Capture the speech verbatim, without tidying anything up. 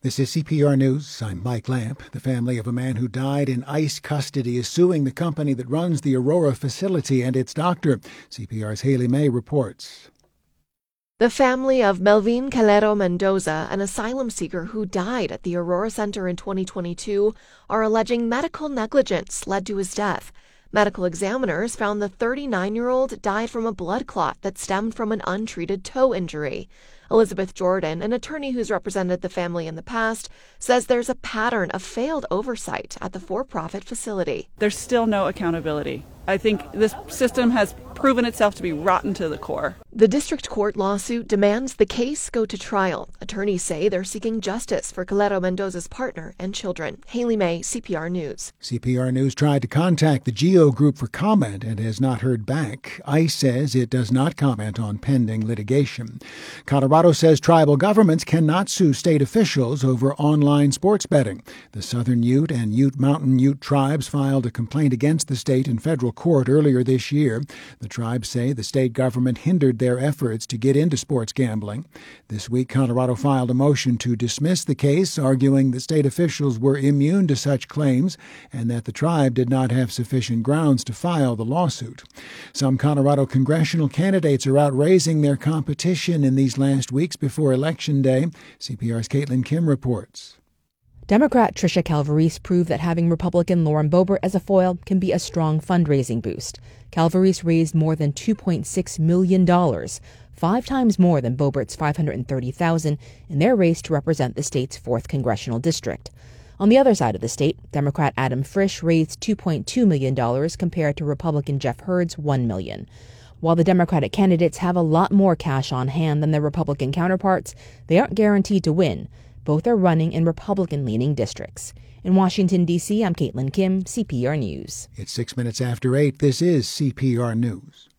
This is C P R News. I'm Mike Lamp. The family of a man who died in ICE custody is suing the company that runs the Aurora facility and its doctor. C P R's Haley May reports. The family of Melvin Calero Mendoza, an asylum seeker who died at the Aurora Center in twenty twenty-two, are alleging medical negligence led to his death. Medical examiners found the thirty-nine-year-old died from a blood clot that stemmed from an untreated toe injury. Elizabeth Jordan, an attorney who's represented the family in the past, says there's a pattern of failed oversight at the for-profit facility. There's still no accountability. I think this system has proven itself to be rotten to the core. The district court lawsuit demands the case go to trial. Attorneys say they're seeking justice for Calero Mendoza's partner and children. Haley May, C P R News. C P R News tried to contact the GEO Group for comment and has not heard back. ICE says it does not comment on pending litigation. Colorado says tribal governments cannot sue state officials over online sports betting. The Southern Ute and Ute Mountain Ute tribes filed a complaint against the state in federal court earlier this year. The tribes say the state government hindered their efforts to get into sports gambling. This week, Colorado filed a motion to dismiss the case, arguing that state officials were immune to such claims and that the tribe did not have sufficient grounds to file the lawsuit. Some Colorado congressional candidates are out raising their competition in these last weeks before Election Day. C P R's Caitlin Kim reports. Democrat Tricia Calvarese proved that having Republican Lauren Boebert as a foil can be a strong fundraising boost. Calvarese raised more than two point six million dollars, five times more than Boebert's five hundred thirty thousand dollars in their race to represent the state's fourth congressional district. On the other side of the state, Democrat Adam Frisch raised two point two million dollars compared to Republican Jeff Hurd's one million dollars. While the Democratic candidates have a lot more cash on hand than their Republican counterparts, they aren't guaranteed to win. Both are running in Republican-leaning districts. In Washington, D C, I'm Caitlin Kim, C P R News. It's six minutes after eight. This is C P R News.